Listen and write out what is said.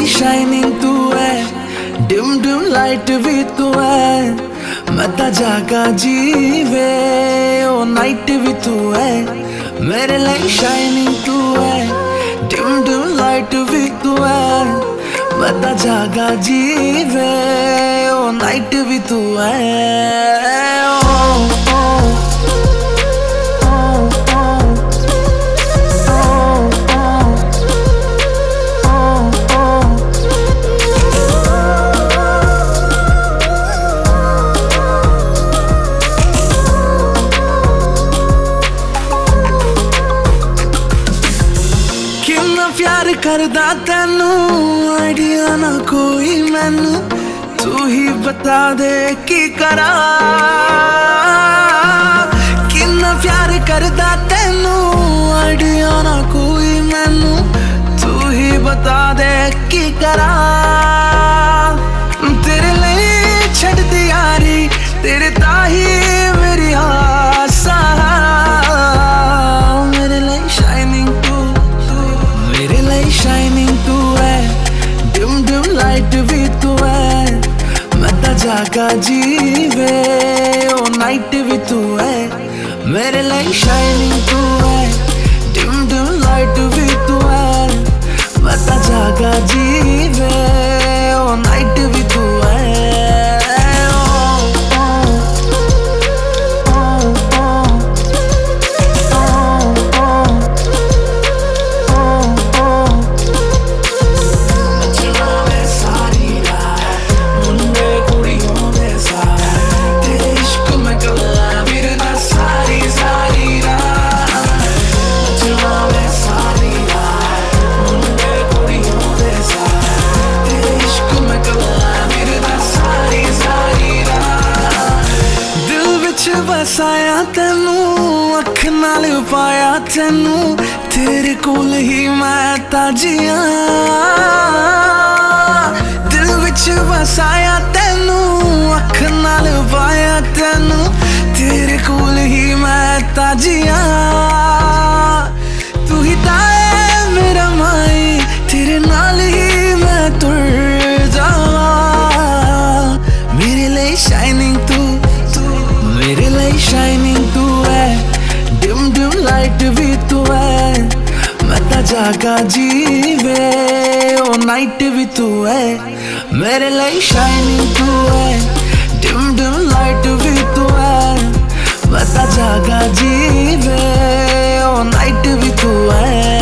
ਲਈ ਸ਼ਾਈਨਿੰਗ ਤੂੰ ਹੈ, ਡਿਮ ਡਿਮ ਲਾਈਟ ਵੀ ਤੂੰ ਹੈ। मैं ता जागा जीवे ओ नाइट भी तू है, मेरे लिए शाइनिंग तू है, डिम डिम लाइट भी तू है। मैं ता जागा जीवे ओ नाइट भी तू है। प्यार करदा तैनू आइडिया ना कोई मैनू, तू ही बता दे की करा। किन्ना प्यार करदा तैनू आइडिया ना कोई मैनू, तू ही बता दे की करा। तेरे लिए छड़ दी यारी, तेरे ताही मेरी आसा। मेरे लिए शाइनिंग मेरे लिए शाइनिंग तू है, डिम डिम लाइट भी तू है। मैं ता जागा जीवे ओ नाइट भी तू है, मेरे लिए शाइनिंग तू है, डिम डिम लाइट भी तू है। मैं ता जागा जीवे ओ नाइट भी तू है। बसाया तेनू अख नाल पाया तेनू, तेरे कोल ही मैं ताजिया। दिल विच बसाया तेनू अख नाल पाया तेनू, तेरे कोल ही मैं ताजिया। तू ही ता है मेरा माई, तेरे नाल ही मैं तुर जावा। मेरे लिए शाइनिंग तू, मेरे लिए शाइनिंग तू है, डिम डिम लाइट भी तू है। मैं ता जागा जीवे ओ नाइट भी तू है, मेरे लिए शाइनिंग तू है, डिम डिम लाइट भी तू है। मैं ता जागा जीवे ओ नाइट भी तू है।